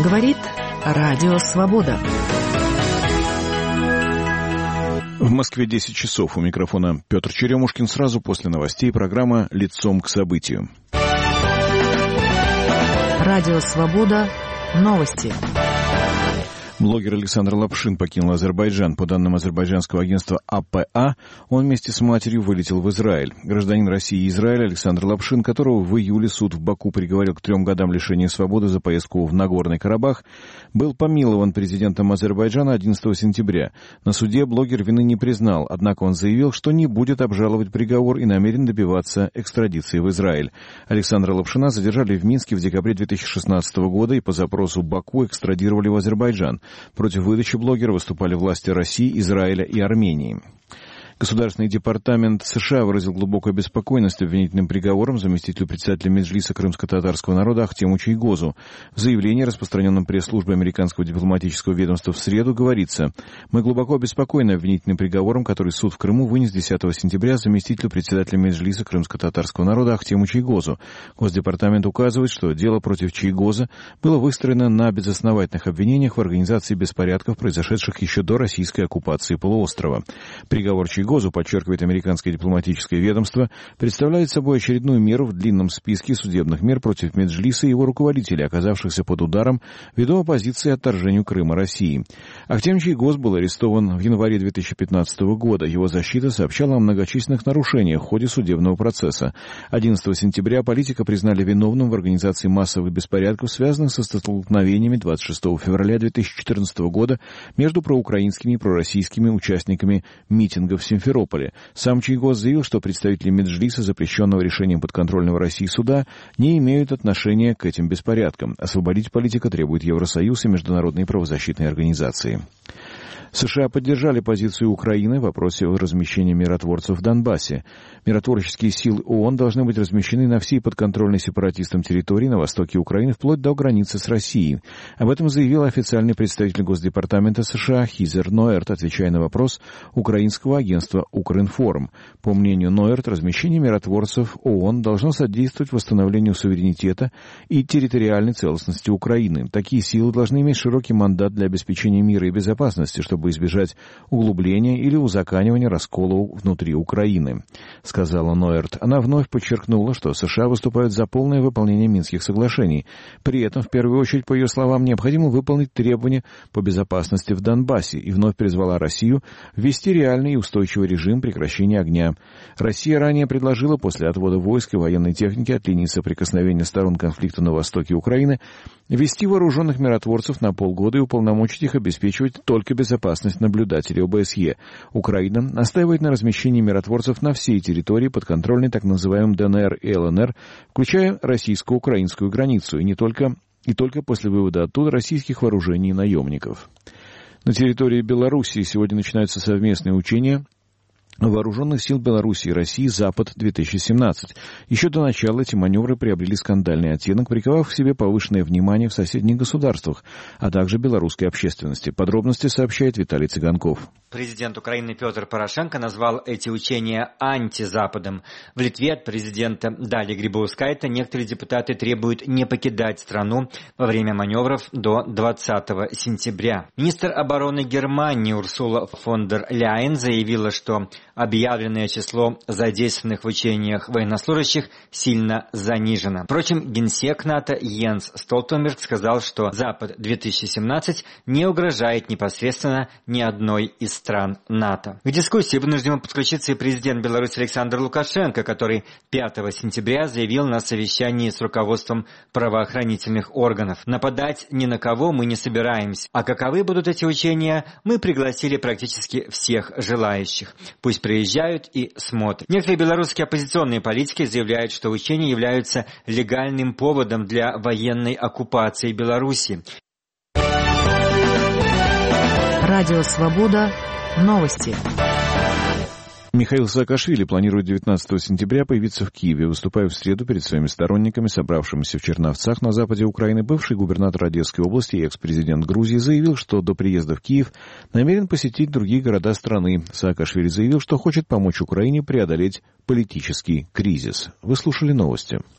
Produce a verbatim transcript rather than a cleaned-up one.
Говорит Радио Свобода. В Москве десять часов. У микрофона Петр Черемушкин. Сразу после новостей программа «Лицом к событию». Радио Свобода. Новости. Блогер Александр Лапшин покинул Азербайджан. По данным азербайджанского агентства А П А, он вместе с матерью вылетел в Израиль. Гражданин России и Израиля Александр Лапшин, которого в июле суд в Баку приговорил к трем годам лишения свободы за поездку в Нагорный Карабах, был помилован президентом Азербайджана одиннадцатого сентября. На суде блогер вины не признал, однако он заявил, что не будет обжаловать приговор и намерен добиваться экстрадиции в Израиль. Александра Лапшина задержали в Минске в декабре две тысячи шестнадцатого года и по запросу Баку экстрадировали в Азербайджан. Против выдачи блогера выступали власти России, Израиля и Армении. Государственный департамент США выразил глубокую обеспокоенность обвинительным приговором заместителю председателя Меджлиса крымско-татарского народа Ахтему Чийгозу. В заявлении, распространенном пресс-службой американского дипломатического ведомства в среду, говорится: «Мы глубоко обеспокоены обвинительным приговором, который суд в Крыму вынес десятого сентября заместителю председателя Меджлиса крымско-татарского народа Ахтему Чийгозу. Госдепартамент указывает, что дело против Чийгоза было выстроено на безосновательных обвинениях в организации беспорядков, произошедших еще до российской оккупации полуострова. Приговор Чийгозу, подчеркивает американское дипломатическое ведомство, представляет собой очередную меру в длинном списке судебных мер против Меджлиса и его руководителей, оказавшихся под ударом ввиду оппозиции отторжению Крыма России. Ахтем Чийгоз был арестован в январе две тысячи пятнадцатого года. Его защита сообщала о многочисленных нарушениях в ходе судебного процесса. одиннадцатого сентября политика признали виновным в организации массовых беспорядков, связанных со столкновениями двадцать шестого февраля две тысячи четырнадцатого года между проукраинскими и пророссийскими участниками митингов в Симферополе. Сам Чийгоз заявил, что представители Меджлиса, запрещенного решением подконтрольного России суда, не имеют отношения к этим беспорядкам. Освободить политика требует Евросоюз и международные правозащитные организации. США поддержали позицию Украины в вопросе о размещении миротворцев в Донбассе. Миротворческие силы ООН должны быть размещены на всей подконтрольной сепаратистам территории на востоке Украины вплоть до границы с Россией. Об этом заявил официальный представитель Госдепартамента США Хизер Ноерт, отвечая на вопрос украинского агентства «Укринформ». По мнению Ноерт, размещение миротворцев ООН должно содействовать восстановлению суверенитета и территориальной целостности Украины. Такие силы должны иметь широкий мандат для обеспечения мира и безопасности, чтобы избежать углубления или узаканивания раскола внутри Украины, сказала Ноерт. Она вновь подчеркнула, что США выступают за полное выполнение Минских соглашений. При этом, в первую очередь, по ее словам, необходимо выполнить требования по безопасности в Донбассе и вновь призвала Россию ввести реальный и устойчивый режим прекращения огня. Россия ранее предложила после отвода войск и военной техники от линии соприкосновения сторон конфликта на востоке Украины ввести вооруженных миротворцев на полгода и уполномочить их обеспечивать только безопасность наблюдателей О Бэ С Е. Украина настаивает на размещении миротворцев на всей территории, подконтрольной так называемым Дэ Эн Эр и Эл Эн Эр, включая российско-украинскую границу, и не только, и только после вывода оттуда российских вооружений и наемников. На территории Белоруссии сегодня начинаются совместные учения Вооруженных сил Беларуси и России «Запад-две тысячи семнадцать». Еще до начала эти маневры приобрели скандальный оттенок, приковав к себе повышенное внимание в соседних государствах, а также белорусской общественности. Подробности сообщает Виталий Цыганков. Президент Украины Петр Порошенко назвал эти учения антизападом. В Литве от президента Дали Грибаускайте некоторые депутаты требуют не покидать страну во время маневров до двадцатого сентября. Министр обороны Германии Урсула фон дер Ляйен заявила, что объявленное число задействованных в учениях военнослужащих сильно занижено. Впрочем, генсек НАТО Йенс Столтенберг сказал, что Запад-две тысячи семнадцать не угрожает непосредственно ни одной из стран НАТО. К дискуссии вынужден подключиться и президент Беларуси Александр Лукашенко, который пятого сентября заявил на совещании с руководством правоохранительных органов: нападать ни на кого мы не собираемся, а каковы будут эти учения, мы пригласили практически всех желающих. Пусть приезжают и смотрят. Некоторые белорусские оппозиционные политики заявляют, что учения являются легальным поводом для военной оккупации Беларуси. Радио Свобода. Новости. Михаил Саакашвили планирует девятнадцатого сентября появиться в Киеве. Выступая в среду перед своими сторонниками, собравшимися в Черновцах на западе Украины, бывший губернатор Одесской области и экс-президент Грузии заявил, что до приезда в Киев намерен посетить другие города страны. Саакашвили заявил, что хочет помочь Украине преодолеть политический кризис. Вы слушали новости.